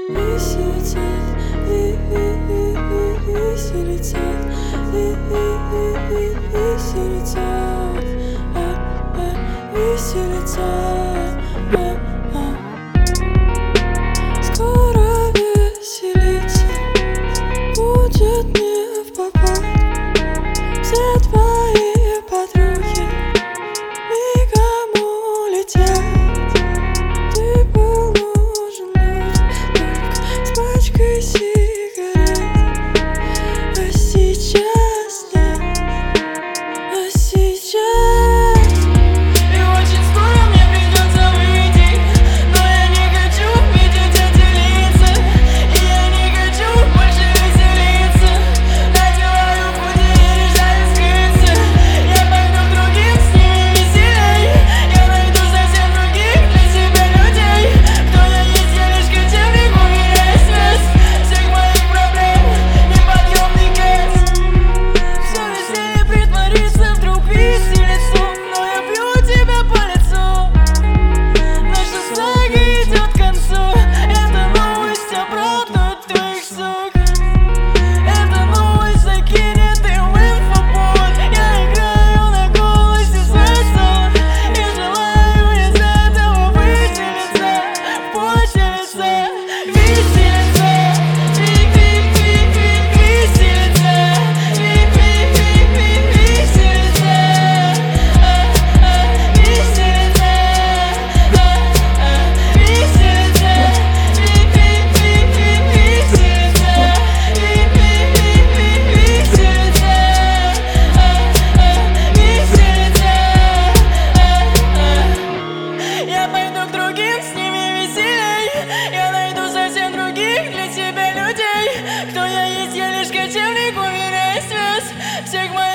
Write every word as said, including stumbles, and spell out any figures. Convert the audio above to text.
Веселится, ви ви ви ви веселится, ви ви ви ви веселится, а а веселится, а а. Скоро веселиться будет не впопад. Все твои подруги мигом улетят. Ты был нужен людям только с пачкой сигарет. А сейчас нет, а сейчас. И очень скоро мне придется выйти, но я не хочу видеть эти лица. И я не хочу больше веселиться. Надеваю худи и решаю скрыться. Я пойду к другим, с ними веселей. Я найду совсем других для себя людей. Кто я есть, я лишь кочевник, уверяю связь всех моих проблем, неподъемный кэс. Все веселее притвориться, вдруг виселицу. Но я бью тебя по лицу. Наша сага идет к концу. Это новость обратно от твоих сук. Эта новость закинет им инфопод. Я играю на голосе свой сон и желаю из этого выселиться, поселиться, веселиться, ви-ви-ви-ви веселиться, ви-ви-ви-ви веселиться, а-а веселиться, а-а веселиться, ви-ви-ви-ви веселиться, ви-ви-ви-ви веселиться, а-а веселиться, а-а. Я пойду к другим, с ними веселей. Я найду совсем других для себя людей. Кто я есть, я лишь кочевник, уверяю связь всех моих